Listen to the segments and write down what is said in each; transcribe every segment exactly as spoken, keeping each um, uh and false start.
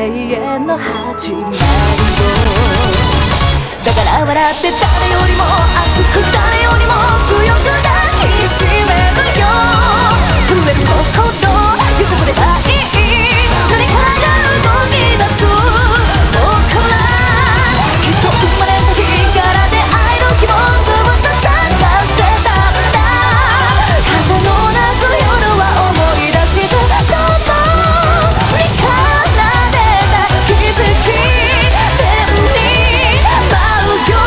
遠の始まりを。だから笑って誰よりも熱く誰よりも強く抱きしめるよ。震える心揺さぶればいい。何かが動き出す僕ら。きっと生まれた日から出会える希望ずっと探してたんだ。風の泣く夜は思い出して共に奏でた奇跡天に舞うよ。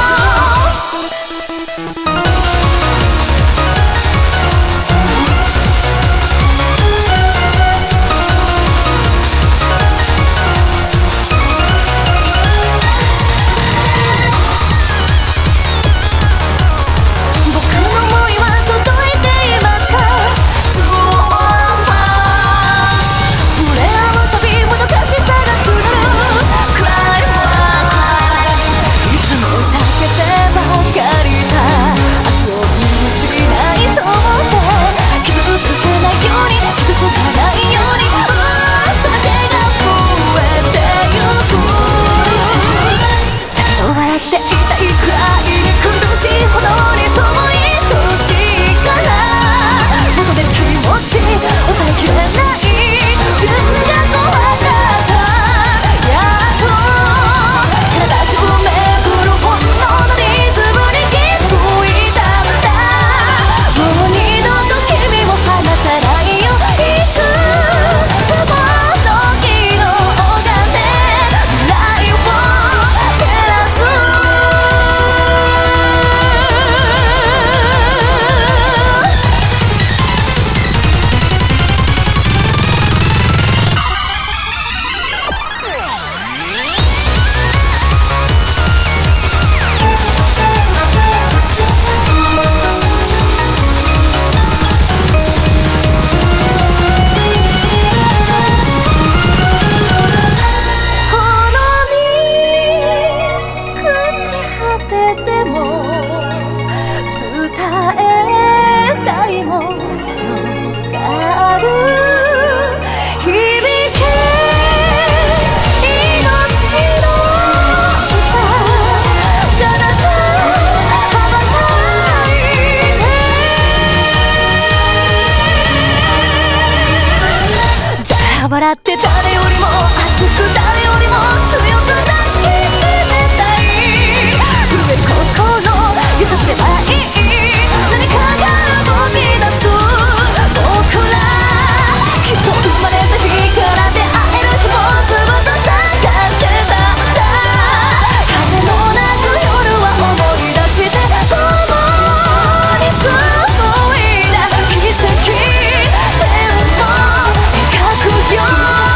笑って誰よりも熱く誰よりも強く抱きしめたい。震える心揺さぶればいい。何かが動き出す僕ら。きっと生まれた日から出会える日もずっと探してたんだ。風の泣く夜は思い出して共に紡いだ奇跡天を描くよ。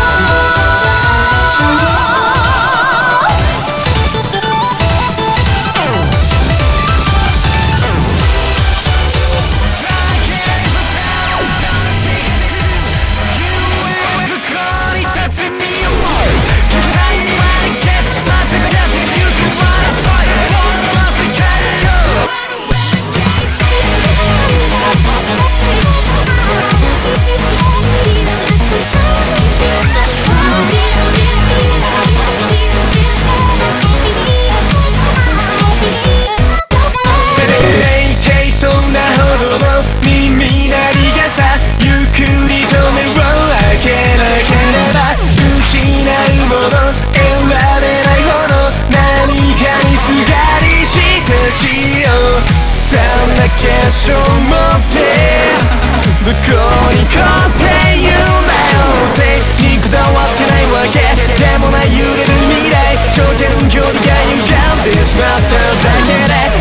決勝持ってどこに来って夢をぜにこだわってないわけでもない揺れる未来頂点の距離が歪んでしまっただけで